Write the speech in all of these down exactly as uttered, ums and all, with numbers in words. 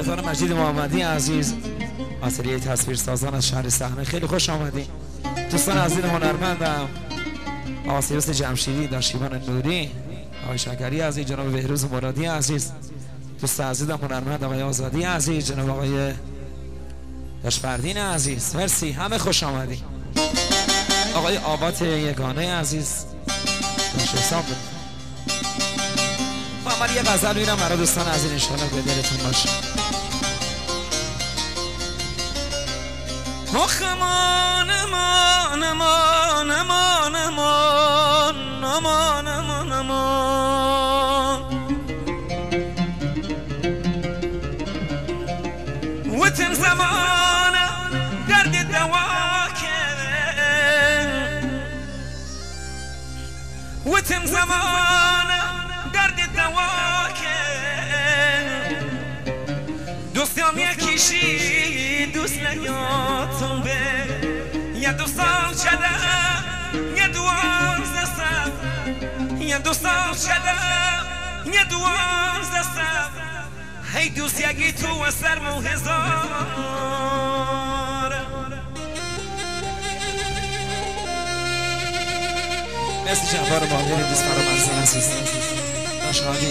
یادان مجید محمدی عزیز آتلیه تصویر سازان از شهر صحنه، خیلی خوش آمدی. دوستان عزیز هنرمندم آقا سیروس جمشیدی، داشتیبان نوری، آقای شکری عزیز، جناب بهروز مرادی عزیز، دوست عزیزم هنرمند آقای آزادی عزیز، جناب آقای داشفردین عزیز، مرسی، همه خوش آمدی. آقای آبات یگانه عزیز خوش حساب بود. من یه غزل میرم برای دوستان عزیز، انشاءالله به دلتون باشه. آخ امان امان امان امان امان امان امان امان وتن زمان درد دوا کرد، وتن زمان درد دوا کرد، دوستم یکیشی دوست نیاتون به یه دو سال شده یه دوازده سال، یه دو سال شده یه دوازده سال، هی دوست یکی تو و سرمو هزار. مرسی جعفر باقری، دوست فرامرزی عزیز، داشادی.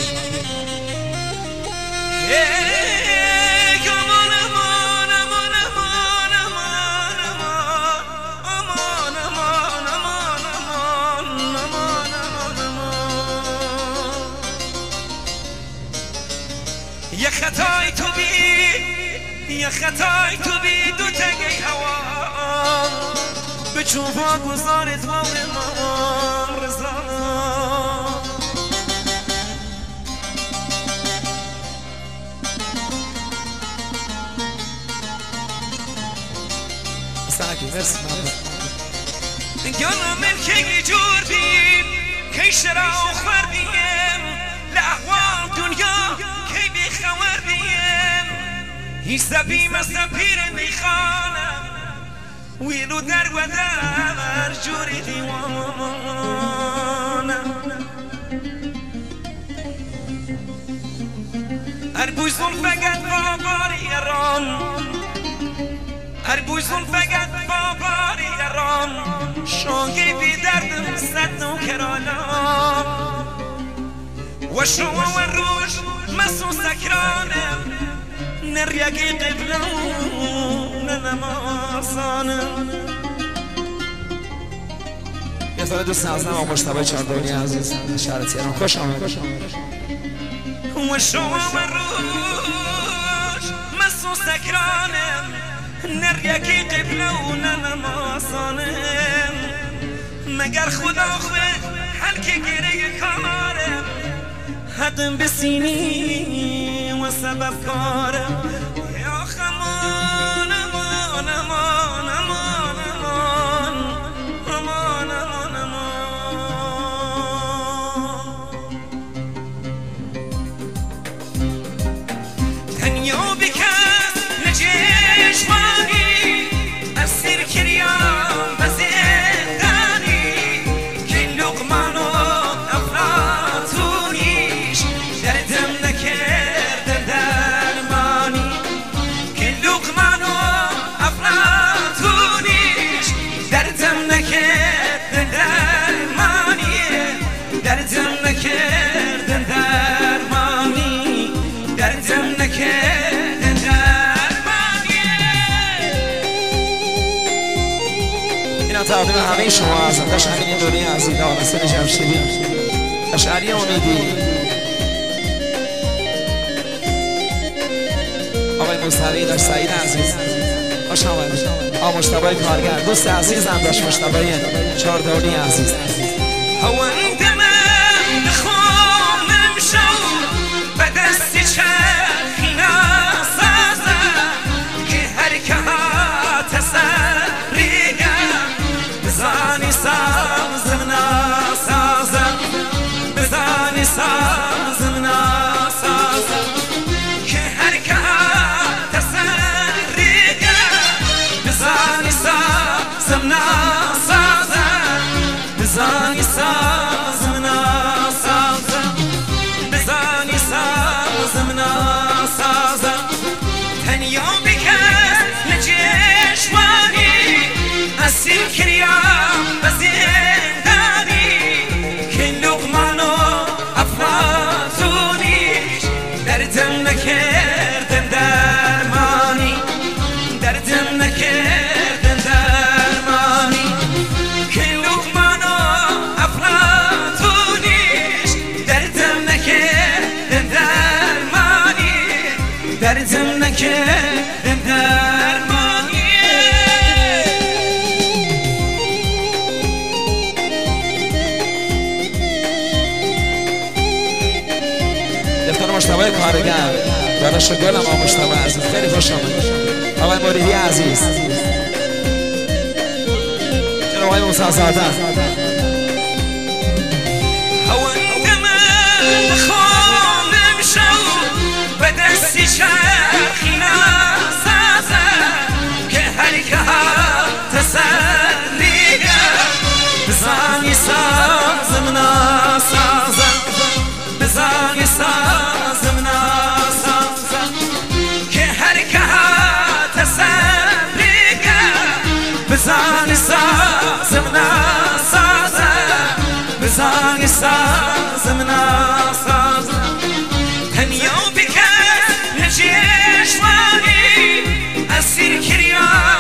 یه خطای تو بی یه خطای تو بی دو تگه هوا به چوبا گذارت ما به ما رضا. ساکی مرسی گانا ملکی جور بیم که شرا خور بیم لحوال دنیا کی بی خور بیم هیچ زبیم از زبیر میخانم ویلو در و در جوری دیوانم اربوزون فقط باباری رام، اربوزون فقط باباری رام، شانگی بی دردم صد نو کرالام و شما و روش مسو سکرانم نریگی قبلون نمازانم. یه سال دوست نازنم آقا مجتبی چاردونی عزیز، شهر تهران، خوش آمد. و شما و روش مسو سکرانم نریگی قبلون نمازانم، مگر خدا خواه حل که گره کارم حدم بسینی و سبب کارم. یا خمان امان امان امان امان امان امان امان تنیا بکس نجشمانی از سر کریام و زندانی که لقمان و افلاطونیش دردم نکرده درمانی، که لقمان و افلاطونیش دردم نکرده درمانی، دردم نکرده درمانی، دردم نکرده درمانی. اینا تقدیم همه شما هستم، داشتین دوری عزیز آقا جمشیدی، اشعری امیدی، آقای مصطفی داشت سعید عزیز، خوش آمدید. آقا مجتبی کارگر، دوست عزیزم داشت مجتبی چاردونی عزیز. هوا دمم خونم شو به دست چرخی نسازم که هر که ها تسریم بزانی سازم نسازم، بزانی سازم نسازم که هر که زانی سازم نسازم، زانی سازم دردم نکردن درمانی دردم نکردن درمانی که لقمان و افلاطونیش دردم نکردن درمانی دردم نکردن درمانی دفتر مشتبه کارگر داداش گلم آقا مشتبه عزیز خیلی خوش آمد آقای موریدی عزیز جناب آقای موسی زاده هوندم خانم شو به دستی شرخی نسازم که هر که تسلیه بزنی سازم نسازم بزنی سازم نسازم که هر که تسلیه بزنی سازم نسازم بزنی سازم نسازم تنیا بکن نجیشوانی اسیر کریان